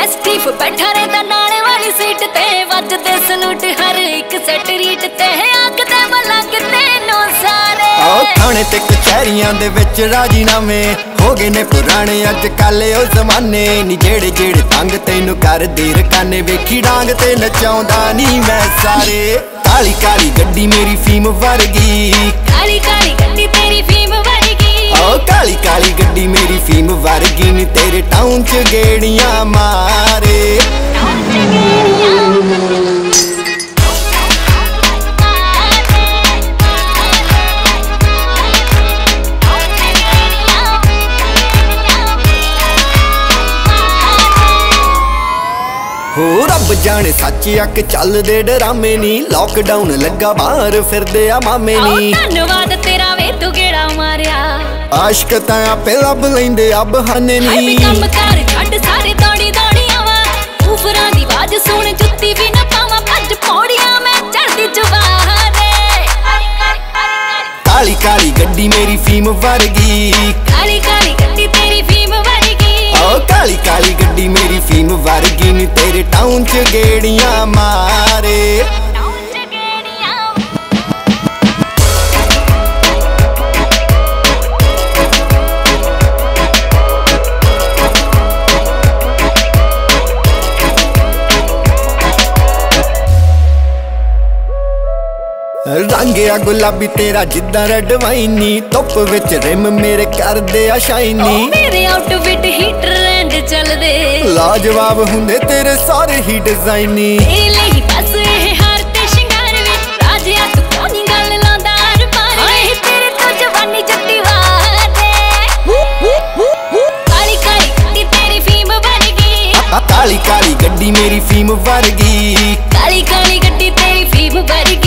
स्टीफ बैठा रहता नाले वाली सीट ते वजदे सलूट हर एक सैट रीट ते आखदे मलंग तेनों सारे थाने ते कचहरियां दे विच राजीनामे हो गए ने पुराने अज कल ओ जमाने नी जेड़े जेड़े तंग तैनू करदे रकाने वेखी डांग ते नचाउंदा नी मैं सारे काली काली गड्डी मेरी फीम वर्गी काली काली गड्डी तेरी फीम वर्गी ओ काली काली गड्डी मेरी फीम वर्गी नी तेरे टाउन च गेड़ियां मारे हो रब जाने सच अक चलदे डरामे नी लॉकडाउन लगा बाहर फिरदे आ मामे नी धन्यवाद तेरा वे तू गेड़ा मारिया आशिक तां आपे लब लैंदे आ बहाने नी कम कर छड्ड सारे दौड़ी दौड़ी आवा ऊफरां दी आवाज सुन जुत्ती भी ना पावां भज पौड़ियां मैं चढ़दी जवारे काली काली गड्डी मेरी फीम वर्गी काली काली गड्डी तेरी फीम वर्गी ओ काली काली गड्डी मेरी फीम वर्गी नी तेरे टाउन च गेड़ियां मारे रंग आ गुलाबी तेरा जिद्दां रेड वाइनी धुप विच रिम मेरे करदे आ शाइनी मेरे आउटफिट हीटर एंड चलदे लाजवाब हुंदे तेरे सारे ही डिजाइनी तेरे ਲਈ बस ਇਹ ਹਾਰ ਤੇ ਸ਼ਿੰਗਾਰ ਵੇ ਰਾਜਿਆ ਤੂੰ ਕੋਨੀ ਗੱਲ ਲਾਉਂਦਾ ਹਰ ਪਾਰ ਵੇ ਤੇਰੇ ਤੋਂ ਜਵਾਨੀ ਜੱਟੀ ਵਾਰੇ ਕਾਲੀ ਕਾਲੀ ਗੱਡੀ ਤੇਰੀ ਫੀਮ ਵਰਗੀ काली काली गड्डी मेरी फीम वर्गी ਕਾਲੀ ਕਾਲੀ ਗੱਡੀ ਤੇਰੀ ਫੀਮ ਵਰਗੀ